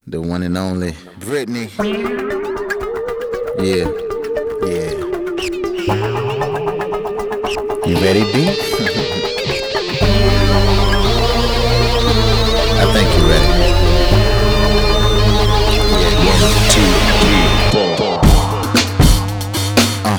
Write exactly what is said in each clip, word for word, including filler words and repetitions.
the one and only Brittany. Yeah, yeah. You ready, B? I think you're ready. Yeah, one, two, three, four. Uh.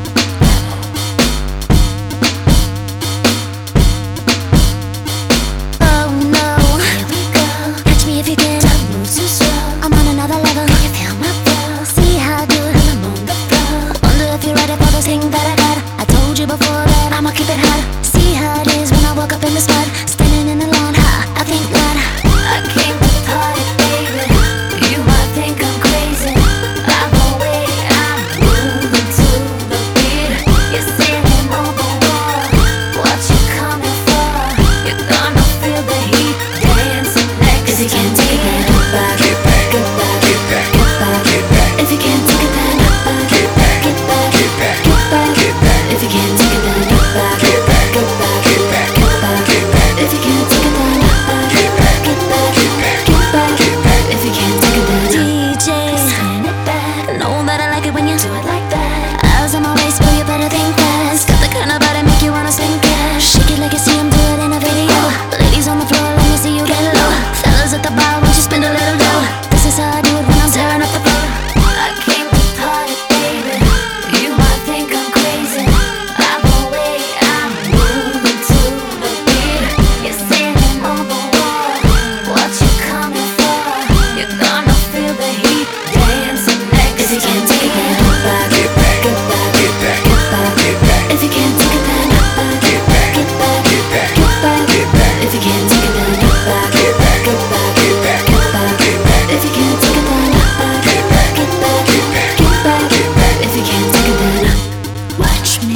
Oh no, here we go. Catch me if you can. Don't move too slow. I'm on another level. Can you feel my flow? See how I do it when I'm on the floor. Wonder if you're ready for this thing that I got. I told you before that I'ma keep it hot. See how it is when I woke up in the spot, standing in the line. Ha, I think not. I came to party, baby. You might think I'm crazy. I'm away, I'm moving to the beat. You're sitting on the wall. What you coming for? You're gonna feel the heat, dancing next. If you can't take it, then get back, get back, get back, get back, get back, get back. If you can't take it, then get back, get back, get back, get back, get back, get back. If you can't take it, then get back, get back, get back, get back, get back, get back. If you can't take it, then get back, get back, get back, get back, get back. If you can't take it, then D J, spin it back. Know that I like it when you do it like that. Eyes on my waist, boy, you better think fast. Got the kind of body make you wanna sing cash. Shake it like you see him do it in a video. Ladies on the floor, let me see you get low. Fellas at the bar, won't you spend a little dough? This is how I do it when I'm tearing up the floor. I came to party, baby. You might think I'm crazy. I'm away, I'm moving to the beat. You're sitting on the wall. What you coming for? You're gonna feel the heat, dancing next. If you can't take it, then get back, get back, get back, get back, get back, get back. If you can't take it, then get back, get back, get back, get back, get back. If you can't take it, then get back, get back, get back, get back, get back, get back. If you can't take it, then get back, get back, get back, get back, get back. If you can't take it, then watch me.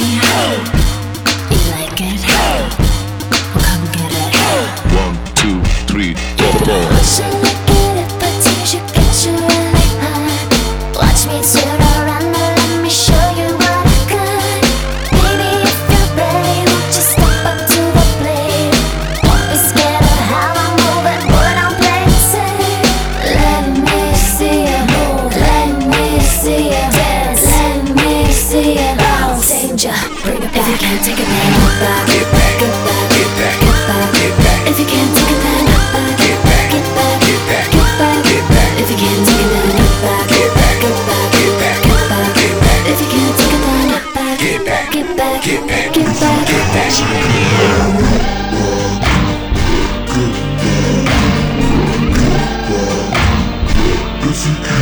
You like it? Well, come get it. One, two, three, four, four. Watch it, look at it, but teach you, get you really hot. Watch me turn around and let me show you what I got. Baby, if you're ready, won't you step up to the plate? Don't be scared of how I move it, boy, don't play it safe. Let me see you move, let me see you dance, let me see you bounce. Danger, bring it back. If you can't take it, then get back, get back, get back, get back, get back, get back. If you can't take it, then get back, get back, get back, get back, get back. If you can't take it, then get back, get back, get back, get back, get back, get back. If you can't take it, then get back, get back, get back, get back, get back, get back. If you